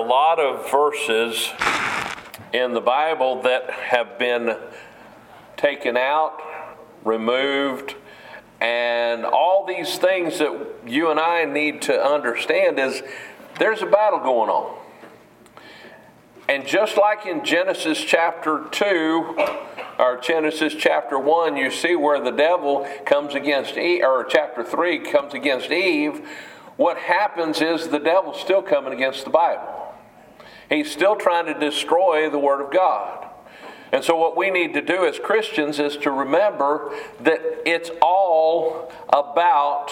lot of verses in the Bible that have been taken out, removed, and all these things that you and I need to understand is there's a battle going on. And just like in Genesis chapter 2, or Genesis chapter 1, you see where the devil comes against Eve, or chapter 3 comes against Eve, what happens is the devil's still coming against the Bible. He's still trying to destroy the Word of God. And so what we need to do as Christians is to remember that it's all about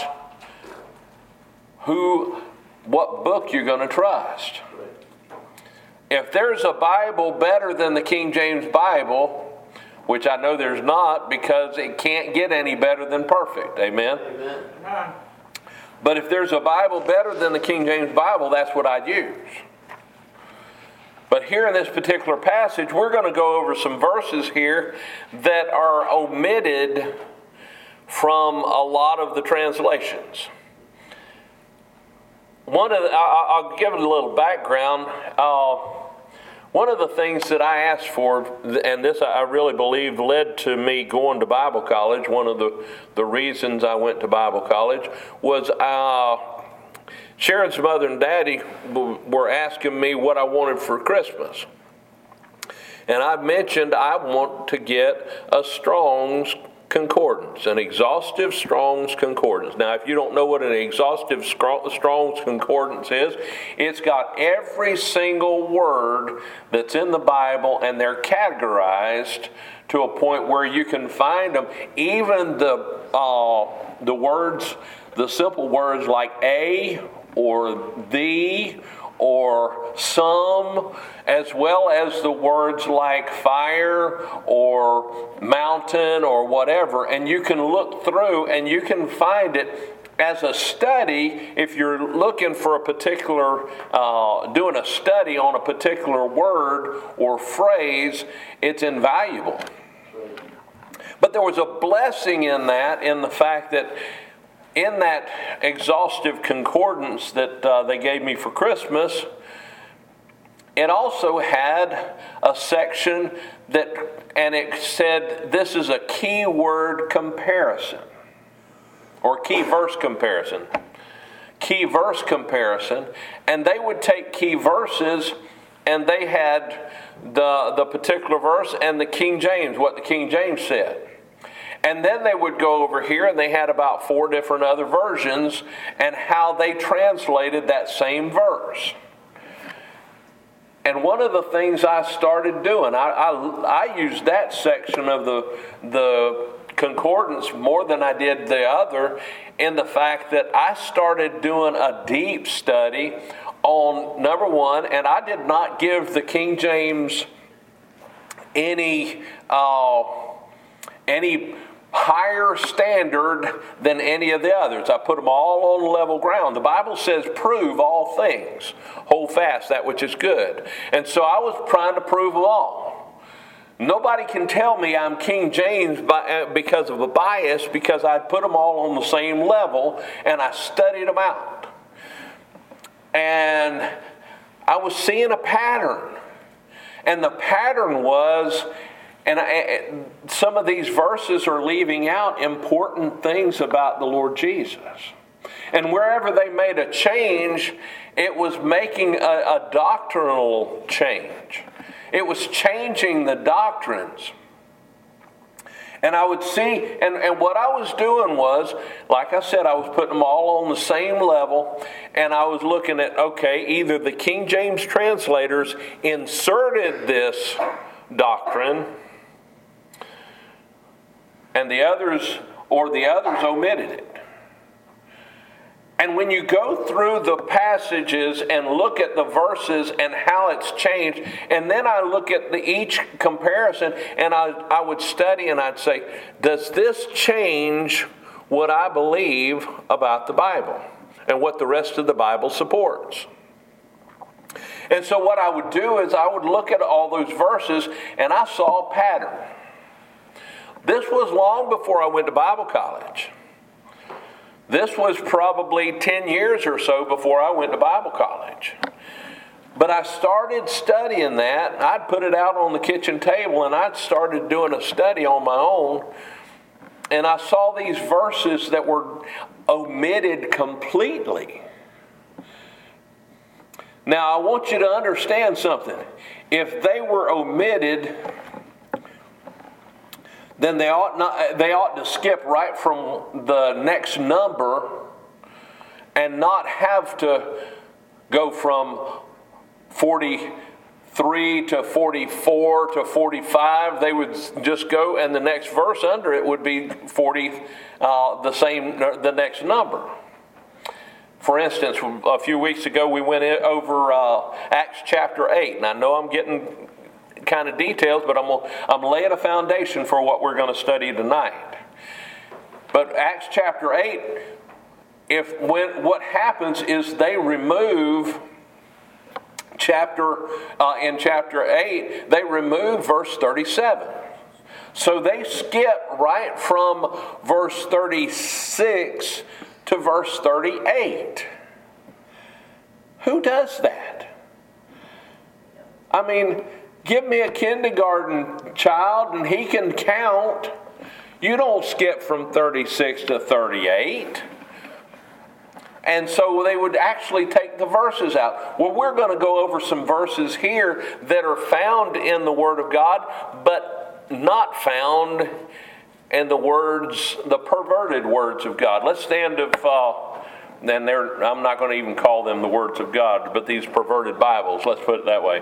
what book you're going to trust. If there's a Bible better than the King James Bible, which I know there's not because it can't get any better than perfect. Amen? Amen. But if there's a Bible better than the King James Bible, that's what I'd use. But here in this particular passage, we're going to go over some verses here that are omitted from a lot of the translations. I'll give it a little background. One of the things that I asked for, and this I really believe led to me going to Bible college, one of the reasons I went to Bible college, was Sharon's mother and daddy were asking me what I wanted for Christmas. And I mentioned I want to get a Strong's Concordance, an exhaustive Strong's Concordance. Now, if you don't know what an exhaustive Strong's Concordance is, it's got every single word that's in the Bible, and they're categorized to a point where you can find them. Even the words, the simple words like a or the or some, as well as the words like fire or mountain or whatever. And you can look through and you can find it as a study. If you're looking for a particular, doing a study on a particular word or phrase, it's invaluable. But there was a blessing in that, in the fact that in that exhaustive concordance that they gave me for Christmas, it also had a section and it said this is a keyword comparison, or key verse comparison. Key verse comparison, and they would take key verses, and they had the particular verse and the King James, what the King James said. And then they would go over here and they had about 4 different other versions and how they translated that same verse. And one of the things I started doing, I used that section of the concordance more than I did the other, in the fact that I started doing a deep study on, number one, and I did not give the King James any higher standard than any of the others. I put them all on level ground. The Bible says, prove all things. Hold fast that which is good. And so I was trying to prove them all. Nobody can tell me I'm King James because of a bias, because I put them all on the same level and I studied them out. And I was seeing a pattern. And the pattern was, and some of these verses are leaving out important things about the Lord Jesus. And wherever they made a change, it was making a doctrinal change. It was changing the doctrines. And I would see, and what I was doing was, like I said, I was putting them all on the same level, and I was looking at, okay, either the King James translators inserted this doctrine, and the others omitted it. And when you go through the passages and look at the verses and how it's changed, and then I look at each comparison, and I would study and I'd say, does this change what I believe about the Bible and what the rest of the Bible supports? And so what I would do is I would look at all those verses and I saw a pattern. This was long before I went to Bible college. This was probably 10 years or so before I went to Bible college. But I started studying that. I'd put it out on the kitchen table, and I'd started doing a study on my own. And I saw these verses that were omitted completely. Now, I want you to understand something. If they were omitted, then they ought to skip right from the next number and not have to go from 43 to 44 to 45. They would just go, and the next verse under it would be 40, the next number. For instance, a few weeks ago we went over Acts chapter 8. And I know I'm getting kind of details, but I'm laying a foundation for what we're going to study tonight. But Acts chapter 8, what happens is they remove in chapter 8, they remove verse 37. So they skip right from verse 36 to verse 38. Who does that? I mean, give me a kindergarten child and he can count. You don't skip from 36 to 38. And so they would actually take the verses out. Well, we're going to go over some verses here that are found in the Word of God, but not found in the perverted words of God. Let's stand I'm not going to even call them the words of God, but these perverted Bibles, let's put it that way.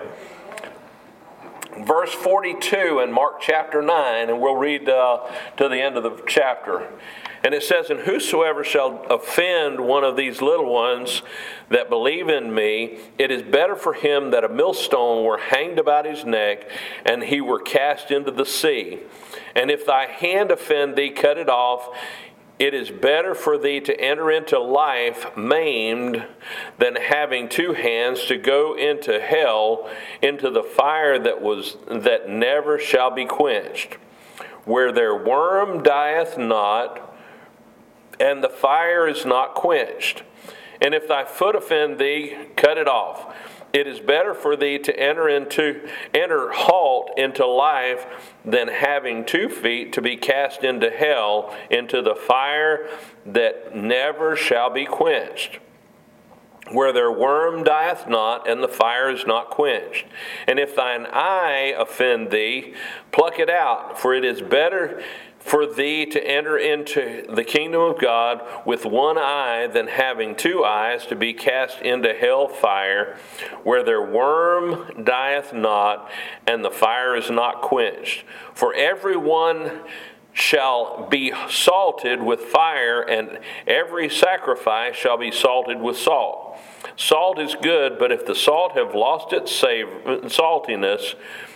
Verse 42 in Mark chapter 9, and we'll read to the end of the chapter. And it says, "And whosoever shall offend one of these little ones that believe in me, it is better for him that a millstone were hanged about his neck, and he were cast into the sea. And if thy hand offend thee, cut it off. It is better for thee to enter into life maimed than having two hands to go into hell, into the fire that never shall be quenched, where their worm dieth not, and the fire is not quenched. And if thy foot offend thee, cut it off. It is better for thee to enter halt into life than having 2 feet to be cast into hell, into the fire that never shall be quenched, where their worm dieth not, and the fire is not quenched. And if thine eye offend thee, pluck it out, for it is better for thee to enter into the kingdom of God with one eye than having 2 eyes to be cast into hell fire, where their worm dieth not, and the fire is not quenched. For everyone shall be salted with fire, and every sacrifice shall be salted with salt. Salt is good, but if the salt have lost its saltiness,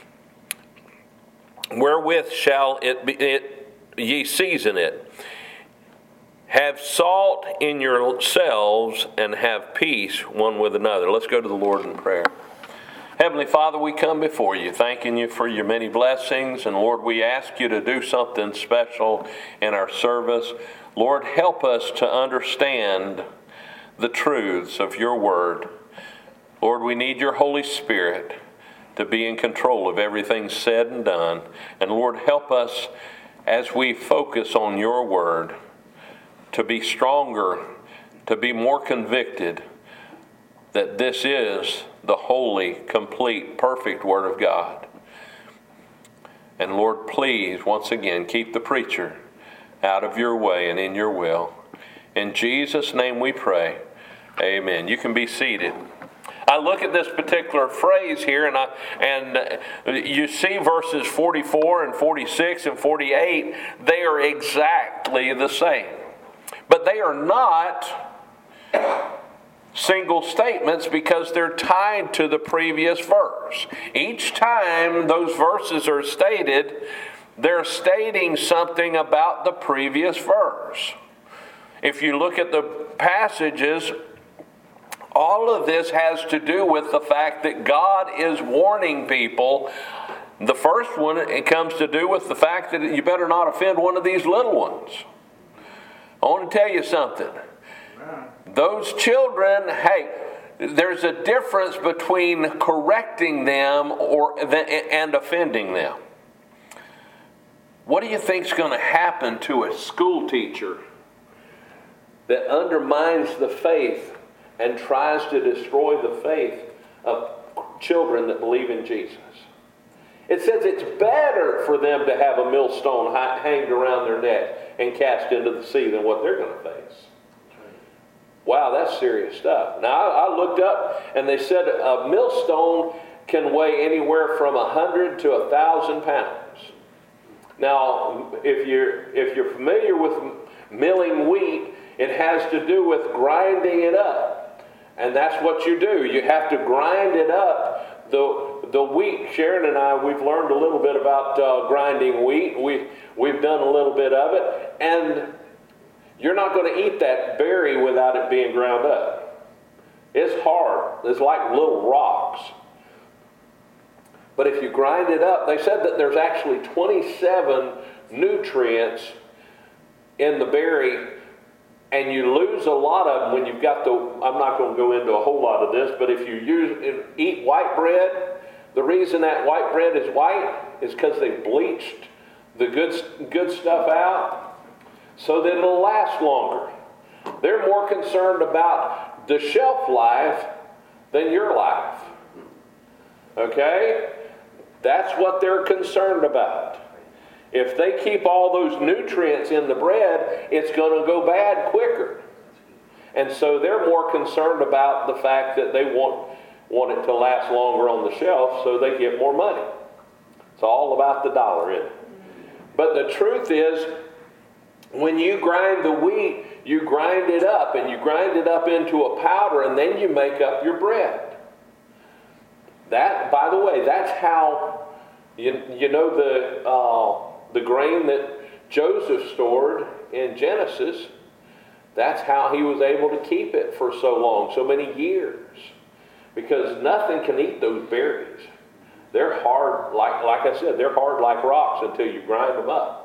wherewith shall ye season it? Have salt in yourselves, and have peace one with another." Let's go to the Lord in prayer. Heavenly Father, we come before you, thanking you for your many blessings. And Lord, we ask you to do something special in our service. Lord, help us to understand the truths of your word. Lord, we need your Holy Spirit to be in control of everything said and done. And Lord, help us as we focus on your word to be stronger, to be more convicted that this is the holy, complete, perfect Word of God. And Lord, please, once again, keep the preacher out of your way and in your will. In Jesus' name we pray. Amen. You can be seated. I look at this particular phrase here, and you see verses 44 and 46 and 48. They are exactly the same. But they are not single statements because they're tied to the previous verse. Each time those verses are stated, they're stating something about the previous verse. If you look at the passages, all of this has to do with the fact that God is warning people. The first one, it comes to do with the fact that you better not offend one of these little ones. I want to tell you something. Those children, hey, there's a difference between correcting them and offending them. What do you think is going to happen to a school teacher that undermines the faith and tries to destroy the faith of children that believe in Jesus? It says it's better for them to have a millstone hanged around their neck and cast into the sea than what they're going to face. Wow, that's serious stuff. Now, I looked up, and they said a millstone can weigh anywhere from 100 to 1,000 pounds. Now, if you're familiar with milling wheat, it has to do with grinding it up. And that's what you do. You have to grind it up. The wheat, Sharon and I, we've learned a little bit about grinding wheat. We've done a little bit of it. And you're not going to eat that berry without it being ground up. It's hard. It's like little rocks. But if you grind it up, they said that there's actually 27 nutrients in the berry, and you lose a lot of them when you've got I'm not going to go into a whole lot of this, but if you eat white bread, the reason that white bread is white is because they bleached the good stuff out so that it'll last longer. They're more concerned about the shelf life than your life. Okay? That's what they're concerned about. If they keep all those nutrients in the bread, it's going to go bad quicker. And so they're more concerned about the fact that they want it to last longer on the shelf so they get more money. It's all about the dollar, isn't it? But the truth is, when you grind the wheat, you grind it up, and you grind it up into a powder, and then you make up your bread. That, by the way, that's how, you know the grain that Joseph stored in Genesis, that's how he was able to keep it for so long, so many years. Because nothing can eat those berries. They're hard, like I said, they're hard like rocks until you grind them up.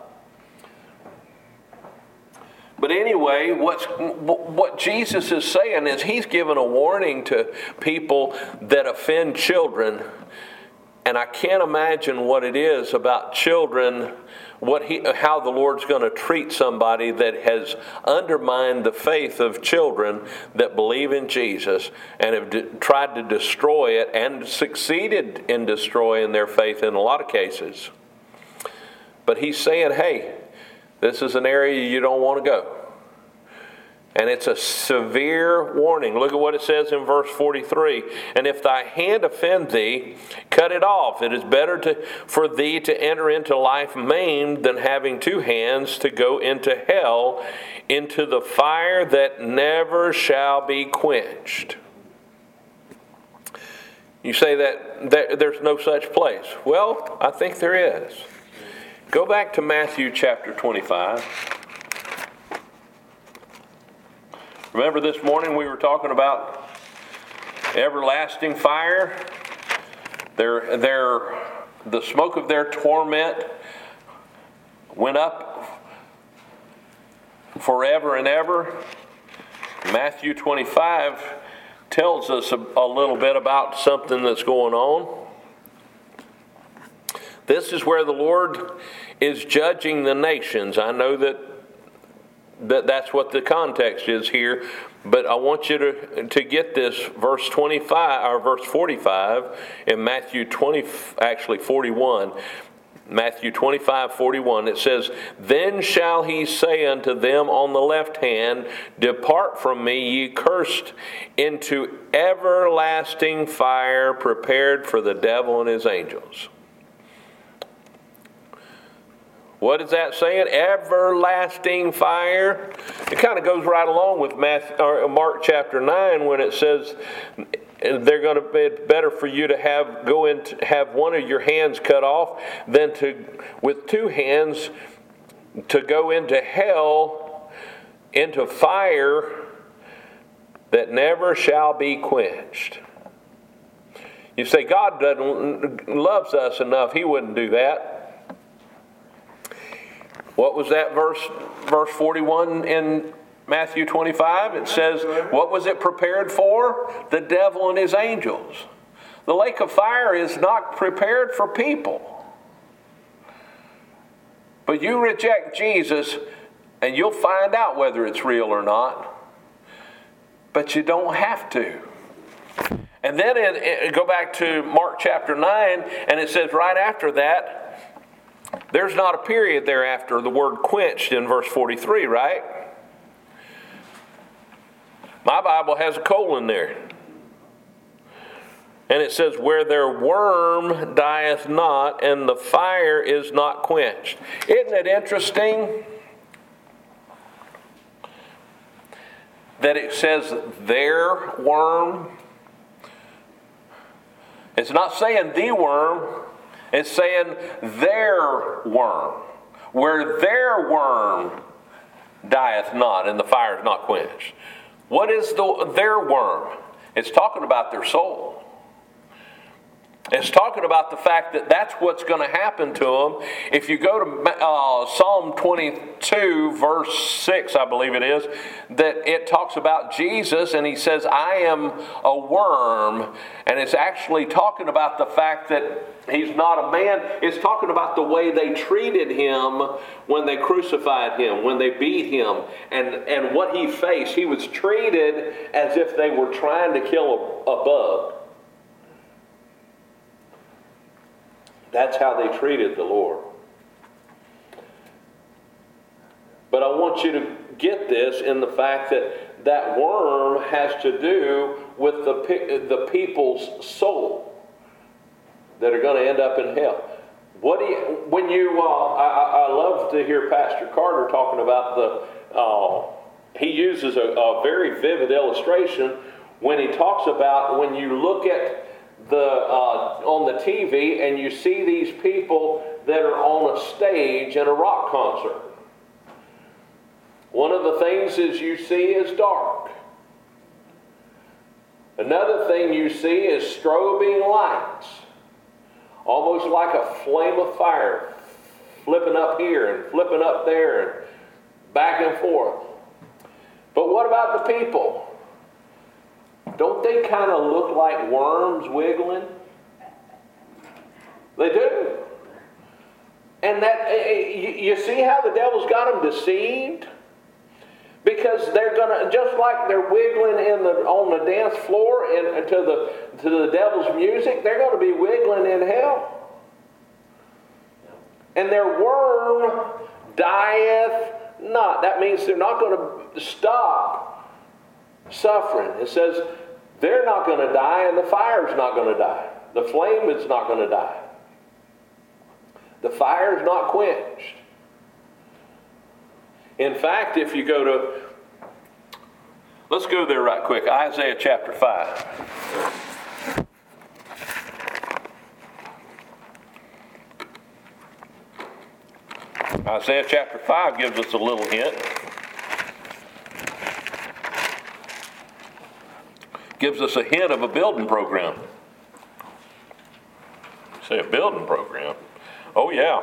But anyway, what Jesus is saying is he's given a warning to people that offend children. And I can't imagine what it is about children, how the Lord's going to treat somebody that has undermined the faith of children that believe in Jesus and have tried to destroy it and succeeded in destroying their faith in a lot of cases. But he's saying, hey, this is an area you don't want to go. And it's a severe warning. Look at what it says in verse 43. And if thy hand offend thee, cut it off. It is better for thee to enter into life maimed than having two hands to go into hell, into the fire that never shall be quenched. You say that there's no such place. Well, I think there is. Go back to Matthew chapter 25. Remember this morning we were talking about everlasting fire? The smoke of their torment went up forever and ever. Matthew 25 tells us a little bit about something that's going on. This is where the Lord is judging the nations. I know that's what the context is here, but I want you to get this verse 25 or verse 45 in Matthew 41. Matthew 25:41. It says, "Then shall he say unto them on the left hand, Depart from me, ye cursed, into everlasting fire prepared for the devil and his angels." What is that saying? Everlasting fire. It kind of goes right along with Mark chapter 9 when it says they're going to be better for you to have one of your hands cut off than with two hands to go into hell, into fire that never shall be quenched. You say God loves us enough; He wouldn't do that. What was that verse 41 in Matthew 25, it says, what was it prepared for? The devil and his angels. The lake of fire is not prepared for people. But you reject Jesus, and you'll find out whether it's real or not. But you don't have to. And then go back to Mark chapter 9, and it says right after that, there's not a period there after the word quenched in verse 43, right? My Bible has a colon there. And it says, where their worm dieth not, and the fire is not quenched. Isn't it interesting that it says their worm? It's not saying the worm, it's saying their worm. Where their worm dieth not, and the fire is not quenched. What is their worm? It's talking about their soul. It's talking about the fact that that's what's going to happen to them. If you go to Psalm 22, verse 6, I believe it is, that it talks about Jesus, and he says, I am a worm. And it's actually talking about the fact that he's not a man. It's talking about the way they treated him when they crucified him, when they beat him, and what he faced. He was treated as if they were trying to kill a bug. That's how they treated the Lord. But I want you to get this in the fact that that worm has to do with the people's soul that are going to end up in hell. I love to hear Pastor Carter talking about he uses a very vivid illustration when he talks about when you look at on the TV and you see these people that are on a stage in a rock concert. One of the things is you see is dark. Another thing you see is strobing lights, almost like a flame of fire, flipping up here and flipping up there and back and forth. But what about the people? Don't they kind of look like worms wiggling? They do. And that you see how the devil's got them deceived? Because they're gonna, just like they're wiggling on the dance floor and to the devil's music, they're going to be wiggling in hell. And their worm dieth not. That means they're not going to stop suffering. It says they're not going to die, and the fire's not going to die. The flame is not going to die. The fire is not quenched. In fact, if you go to, let's go there right quick, Isaiah chapter 5. Isaiah chapter 5 gives us a little hint. Gives us a hint of a building program. Say a building program? Oh yeah.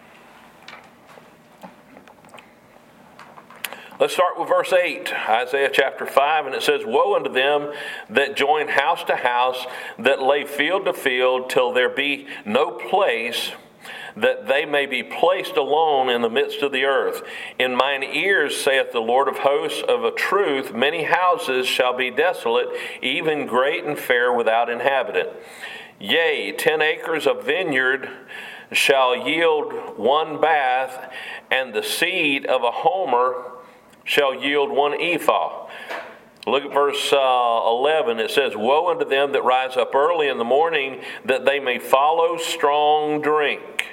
Let's start with verse 8, Isaiah chapter 5, and it says, Woe unto them that join house to house, that lay field to field, till there be no place, that they may be placed alone in the midst of the earth. In mine ears, saith the Lord of hosts, of a truth, many houses shall be desolate, even great and fair without inhabitant. Yea, 10 acres of vineyard shall yield one bath, and the seed of a homer shall yield one ephah. Look at verse 11. It says, Woe unto them that rise up early in the morning, that they may follow strong drink,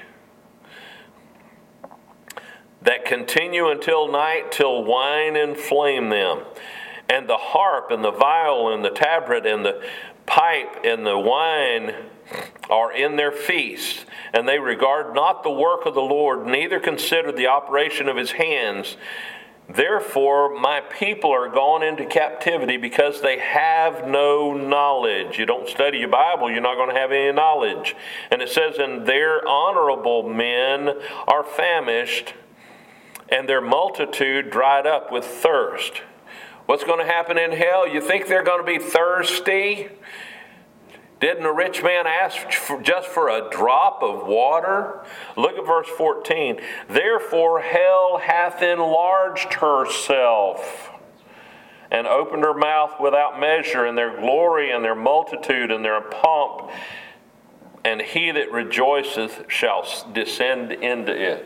that continue until night, till wine inflame them. And the harp and the viol and the tabret and the pipe and the wine are in their feasts, and they regard not the work of the Lord, neither consider the operation of his hands. Therefore, my people are gone into captivity, because they have no knowledge. You don't study your Bible, you're not going to have any knowledge. And it says, And their honorable men are famished, and their multitude dried up with thirst. What's going to happen in hell? You think they're going to be thirsty? Didn't a rich man ask just for a drop of water? Look at verse 14. Therefore hell hath enlarged herself, and opened her mouth without measure, in their glory and their multitude and their pomp, and he that rejoiceth shall descend into it.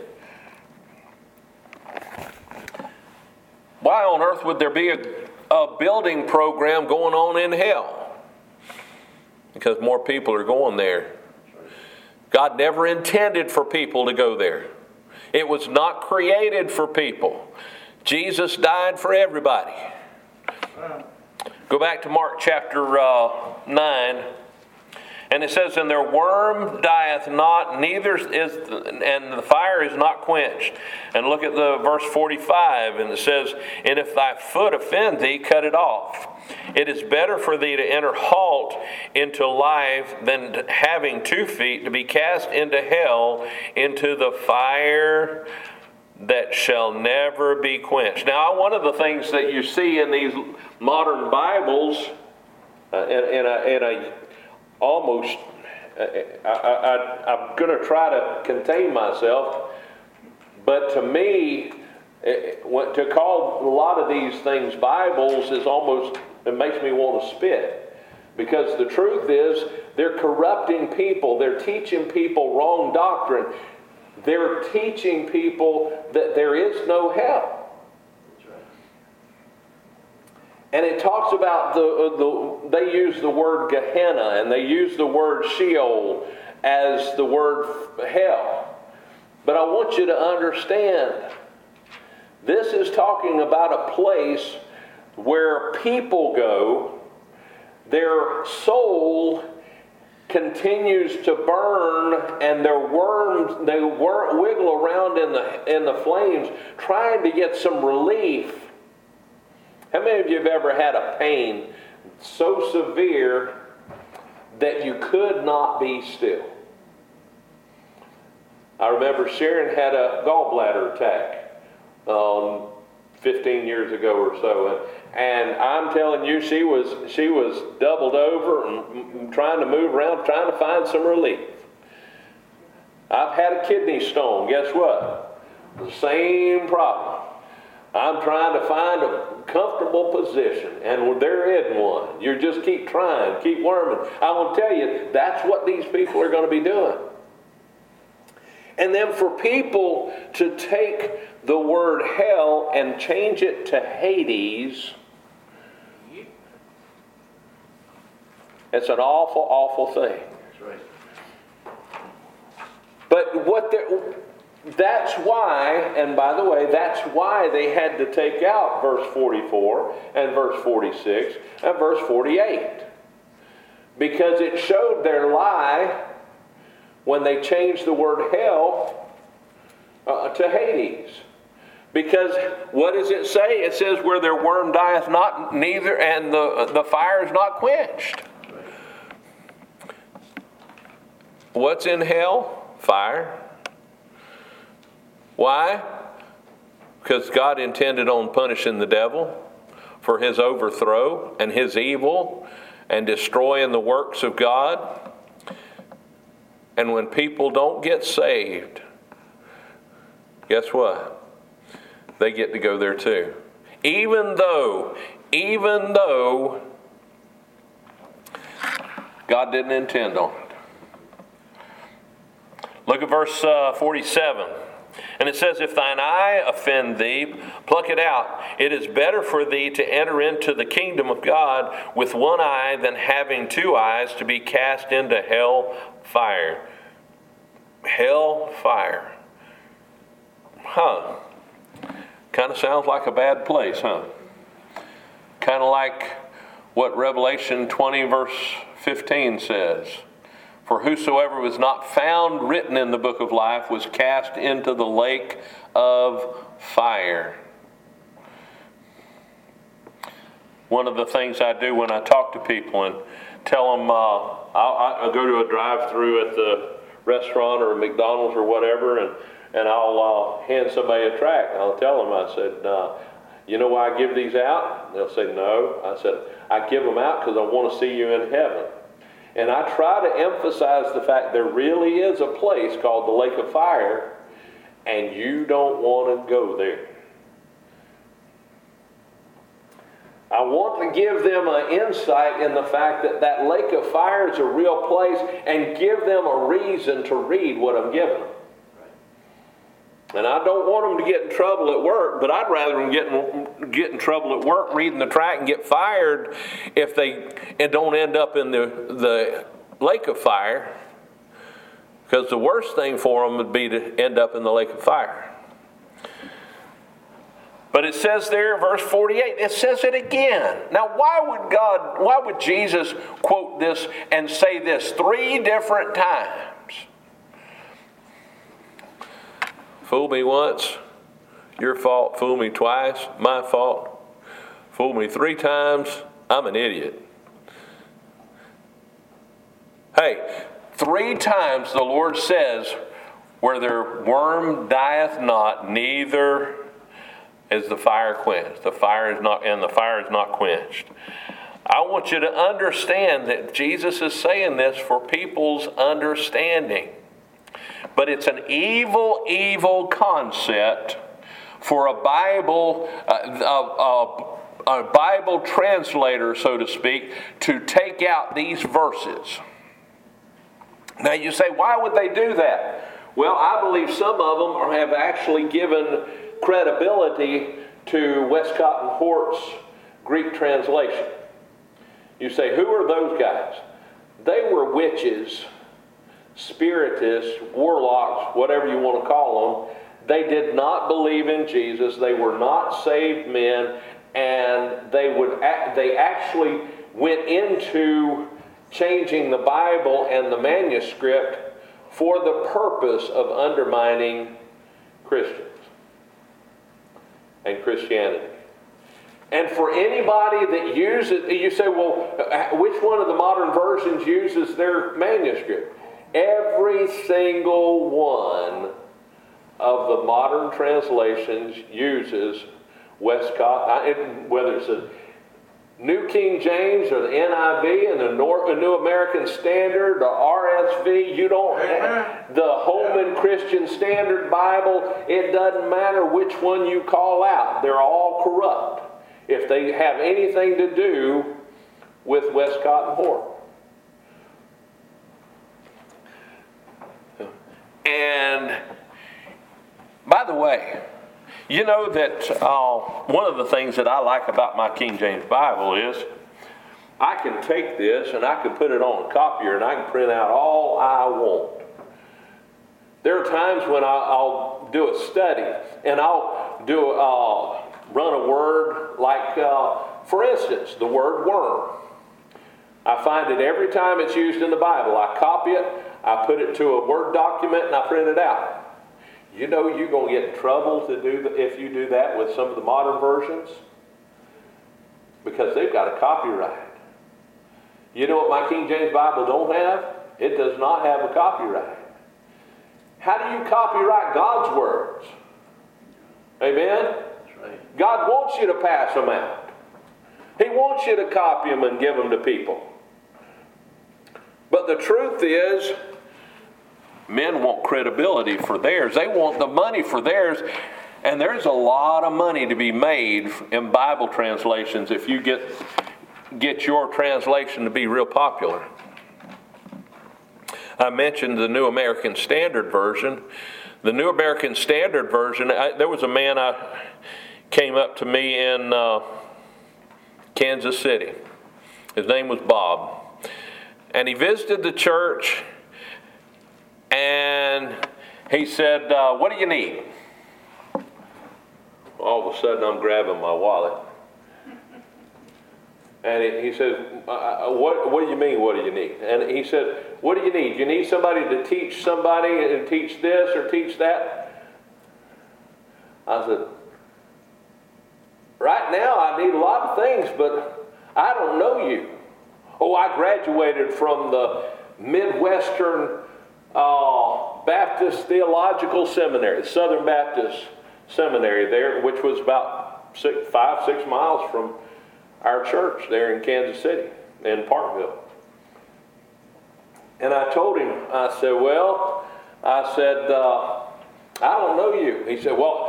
Why on earth would there be a building program going on in hell? Because more people are going there. God never intended for people to go there. It was not created for people. Jesus died for everybody. Go back to Mark chapter 9. And it says, and their worm dieth not, neither is, and the fire is not quenched. And look at the verse 45, and it says, and if thy foot offend thee, cut it off. It is better for thee to enter halt into life than having 2 feet to be cast into hell, into the fire that shall never be quenched. Now, one of the things that you see in these modern Bibles, almost, I'm going to try to contain myself, but to me, to call a lot of these things Bibles is almost, it makes me want to spit. Because the truth is, they're corrupting people. They're teaching people wrong doctrine. They're teaching people that there is no hell. And it talks about they use the word Gehenna, and they use the word Sheol as the word hell. But I want you to understand, this is talking about a place where people go, their soul continues to burn, and their worms, they wiggle around in the flames, trying to get some relief. How many of you have ever had a pain so severe that you could not be still? I remember Sharon had a gallbladder attack 15 years ago or so, and I'm telling you, she was doubled over and trying to move around, trying to find some relief. I've had a kidney stone. Guess what? The same problem. I'm trying to find a comfortable position, and there isn't one. You just keep trying, keep worming. I will tell you, that's what these people are going to be doing. And then for people to take the word hell and change it to Hades, it's an awful, awful thing. That's right. But that's why, and by the way, that's why they had to take out verse 44 and verse 46 and verse 48. Because it showed their lie when they changed the word hell to Hades. Because what does it say? It says, where their worm dieth not, neither, and the fire is not quenched. What's in hell? Fire. Why? Because God intended on punishing the devil for his overthrow and his evil and destroying the works of God. And when people don't get saved, guess what? They get to go there too. Even though God didn't intend on it. Look at verse 47. And it says, if thine eye offend thee, pluck it out. It is better for thee to enter into the kingdom of God with one eye than having 2 eyes to be cast into hell fire. Hell fire. Kind of sounds like a bad place, huh? Kind of like what Revelation 20 verse 15 says. For whosoever was not found written in the book of life was cast into the lake of fire. One of the things I do when I talk to people and tell them, I'll go to a drive-through at the restaurant or McDonald's or whatever, and I'll hand somebody a tract, and I'll tell them, I said, you know why I give these out? And they'll say, no. I said, I give them out because I want to see you in heaven. And I try to emphasize the fact there really is a place called the lake of fire, and you don't want to go there. I want to give them an insight in the fact that that lake of fire is a real place, and give them a reason to read what I'm giving them. And I don't want them to get in trouble at work, but I'd rather them get in trouble at work reading the tract and get fired if they don't end up in the lake of fire, because the worst thing for them would be to end up in the lake of fire. But it says there, verse 48, it says it again. Now, why would Jesus quote this and say this 3 different times? Fool me once, your fault. Fool me twice, my fault. Fool me 3 times, I'm an idiot. Hey, 3 times the Lord says, where their worm dieth not, neither is the fire quenched. The fire is not quenched. I want you to understand that Jesus is saying this for people's understanding. But it's an evil concept for a Bible translator, so to speak, to take out these verses. Now you say, why would they do that? Well, I believe some of them have actually given credibility to Westcott and Hort's Greek translation. You say, who are those guys? They were witches, spiritists, warlocks, whatever you want to call them. They did not believe in Jesus. They were not saved men, and they actually went into changing the Bible and the manuscript for the purpose of undermining Christians and Christianity. And for anybody that uses, you say, well, which one of the modern versions uses their manuscript? Every single one of the modern translations uses Westcott, whether it's a New King James or the NIV and the New American Standard, the RSV, the Holman Christian Standard Bible, it doesn't matter which one you call out. They're all corrupt if they have anything to do with Westcott and Hort. And by the way, you know that one of the things that I like about my King James Bible is I can take this and I can put it on a copier and I can print out all I want. There are times when I'll do a study and I'll run a word like, for instance, the word worm. I find it every time it's used in the Bible. I copy it, I put it to a Word document, and I print it out. You know you're going to get in trouble if you do that with some of the modern versions, because they've got a copyright. You know what my King James Bible don't have? It does not have a copyright. How do you copyright God's words? Amen? That's right. God wants you to pass them out. He wants you to copy them and give them to people. But the truth is, men want credibility for theirs. They want the money for theirs. And there's a lot of money to be made in Bible translations if you get your translation to be real popular. I mentioned the New American Standard Version. The New American Standard Version, there was a man came up to me in Kansas City. His name was Bob. And he visited the church, and he said, what do you need? All of a sudden, I'm grabbing my wallet. And he said, what do you mean, what do you need? And he said, what do you need? You need somebody to teach somebody and teach this or teach that? I said, right now I need a lot of things, but I don't know you. Oh, I graduated from the Midwestern Baptist Theological Seminary, Southern Baptist Seminary there, which was about 5-6 miles from our church there in Kansas City, in Parkville. And I told him, I said, I don't know you. He said,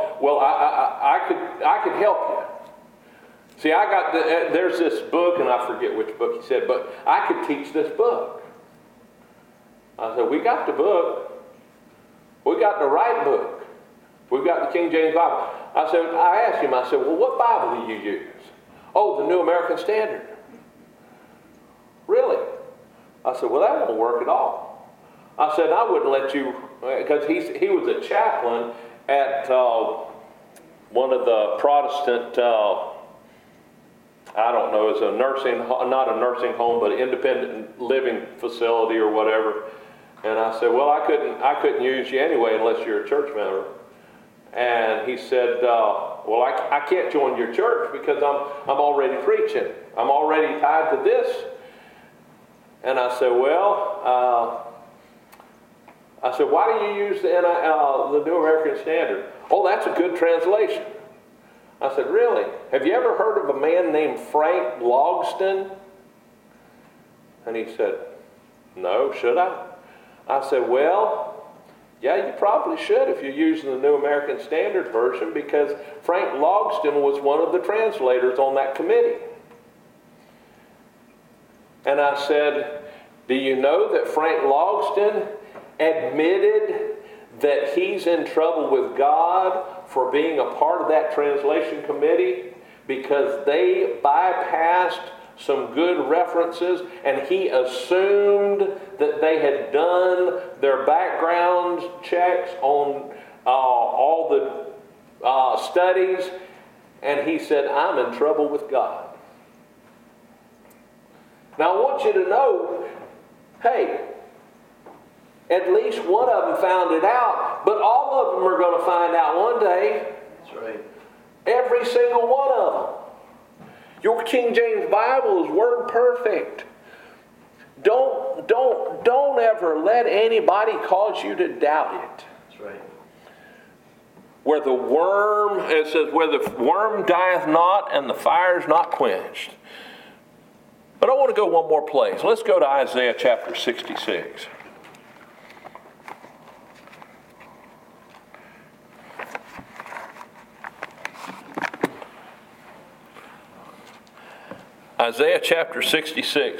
I could help you. See, there's this book, and I forget which book he said, but I could teach this book. I said, we got the book. We got the right book. We've got the King James Bible. I asked him, I said, well, what Bible do you use? Oh, the New American Standard. Really? I said, well, that won't work at all. I said, I wouldn't let you, because he was a chaplain at one of the Protestant, I don't know, it's a not a nursing home, but an independent living facility or whatever. And I said, well, I couldn't use you anyway unless you're a church member. And he said, well, I can't join your church because I'm already preaching. I'm already tied to this. And I said, why do you use the New American Standard? Oh, that's a good translation. I said, really? Have you ever heard of a man named Frank Logsdon? And he said, no, should I? I said, well, yeah, you probably should if you're using the New American Standard Version, because Frank Logsdon was one of the translators on that committee. And I said, do you know that Frank Logsdon admitted that he's in trouble with God for being a part of that translation committee because they bypassed some good references, and he assumed that they had done their background checks on all the studies, and he said, I'm in trouble with God. Now I want you to know, hey, at least one of them found it out, but all of them are going to find out one day. That's right. Every single one of them. Your King James Bible is word perfect. Don't ever let anybody cause you to doubt it. That's right. Where the worm, it says, where the worm dieth not and the fire is not quenched. But I want to go one more place. Let's go to Isaiah chapter 66. Isaiah chapter 66.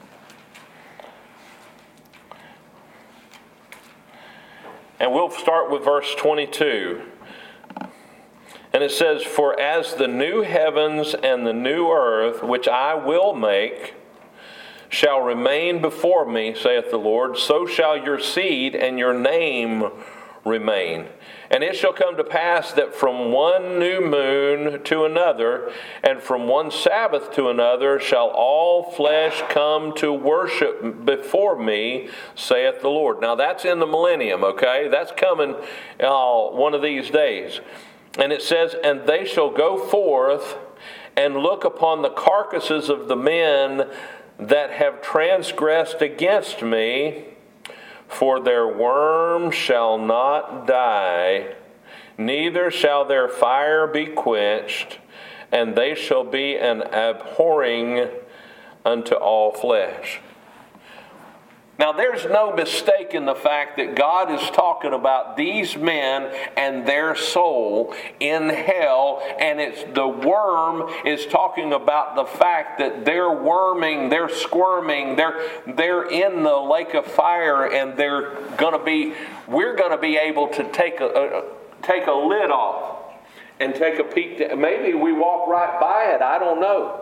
And we'll start with verse 22. And it says, for as the new heavens and the new earth, which I will make, shall remain before me, saith the Lord, so shall your seed and your name remain. And it shall come to pass that from one new moon to another, and from one Sabbath to another, shall all flesh come to worship before me, saith the Lord. Now that's in the millennium, okay? That's coming one of these days. And it says, and they shall go forth and look upon the carcasses of the men that have transgressed against me, for their worm shall not die, neither shall their fire be quenched, and they shall be an abhorring unto all flesh. Now, there's no mistake in the fact that God is talking about these men and their soul in hell, and the worm is talking about the fact that they're worming, they're squirming, they're in the lake of fire, and we're going to be able to take a lid off and take a peek. Maybe we walk right by it, I don't know.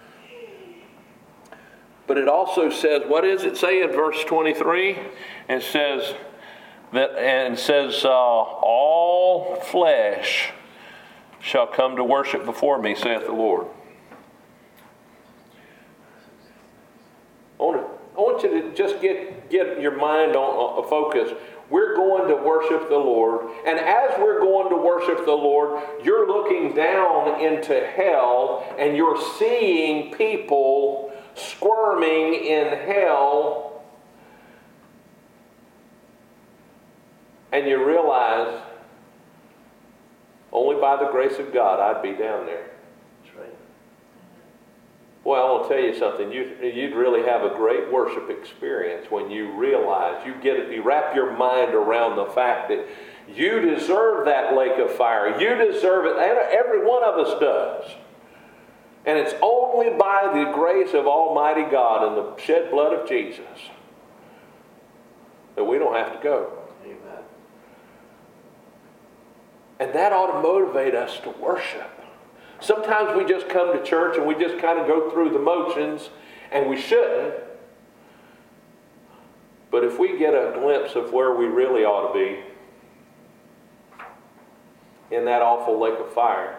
But it also says, what does it say in verse 23? It says all flesh shall come to worship before me, saith the Lord. I want you to just get your mind on a focus. We're going to worship the Lord. And as we're going to worship the Lord, you're looking down into hell and you're seeing people squirming in hell. and you realize only by the grace of God I'd be down there. That's right. Boy, I want to tell you something. You'd really have a great worship experience when you realize, you wrap your mind around the fact that you deserve that lake of fire. You deserve it. And every one of us does. And it's only by the grace of Almighty God and the shed blood of Jesus that we don't have to go. Amen. And that ought to motivate us to worship. Sometimes we just come to church and we just kind of go through the motions, and we shouldn't. But if we get a glimpse of where we really ought to be, in that awful lake of fire,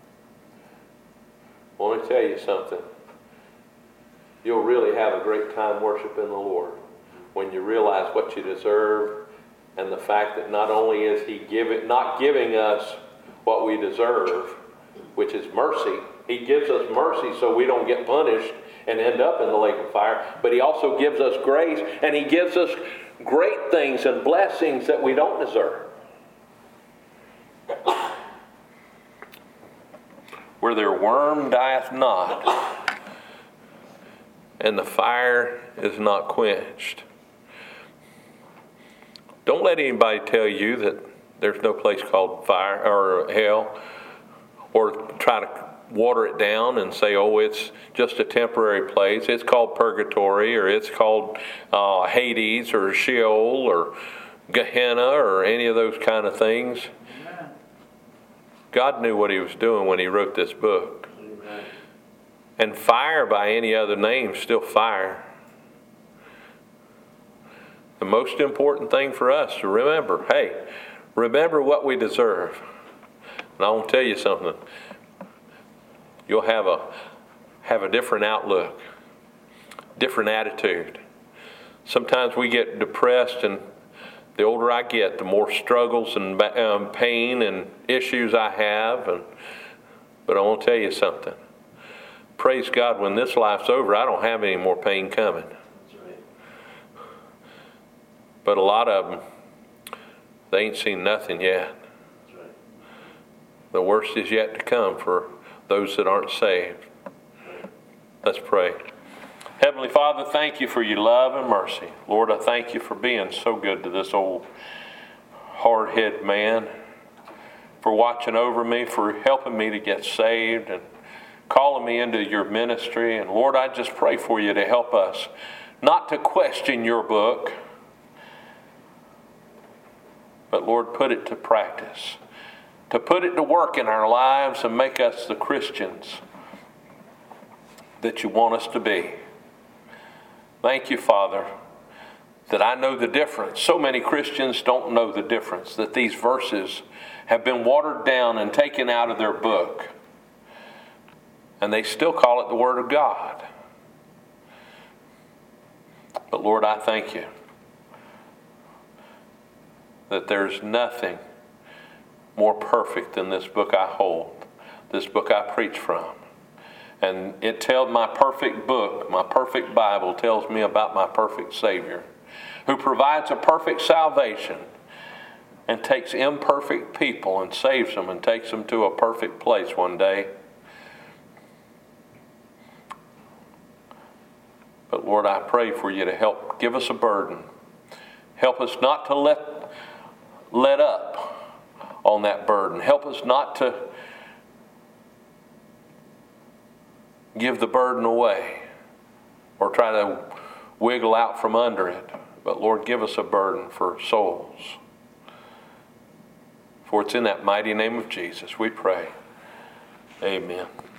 I want to tell you something. You'll really have a great time worshiping the Lord when you realize what you deserve, and the fact that not only is He not giving us what we deserve, which is mercy. He gives us mercy so we don't get punished and end up in the lake of fire, but He also gives us grace, and He gives us great things and blessings that we don't deserve. Where their worm dieth not, and the fire is not quenched. Don't let anybody tell you that there's no place called fire or hell, or try to water it down and say, oh, it's just a temporary place. It's called purgatory, or it's called Hades, or Sheol, or Gehenna, or any of those kind of things. Amen. God knew what He was doing when He wrote this book. Amen. And fire by any other name is still fire. The most important thing for us to remember, remember what we deserve. And I want to tell you something. You'll have a different outlook, different attitude. Sometimes we get depressed, and the older I get, the more struggles and pain and issues I have. But I want to tell you something. Praise God, when this life's over, I don't have any more pain coming. That's right. But a lot of them, they ain't seen nothing yet. That's right. The worst is yet to come for those that aren't saved. Let's pray. Heavenly Father, thank You for Your love and mercy. Lord, I thank You for being so good to this old hard-headed man, for watching over me, for helping me to get saved and calling me into Your ministry. And Lord, I just pray for You to help us not to question Your book, but Lord, put it to practice, to put it to work in our lives and make us the Christians that You want us to be. Thank You, Father, that I know the difference. So many Christians don't know the difference, that these verses have been watered down and taken out of their book, and they still call it the Word of God. But Lord, I thank You that there's nothing more perfect than this book I hold, this book I preach from. And it tells my perfect book, my perfect Bible tells me about my perfect Savior, who provides a perfect salvation and takes imperfect people and saves them and takes them to a perfect place one day. But Lord, I pray for You to help give us a burden. Help us not to let up on that burden. Help us not to give the burden away or try to wiggle out from under it. But Lord, give us a burden for souls. For it's in that mighty name of Jesus we pray. Amen.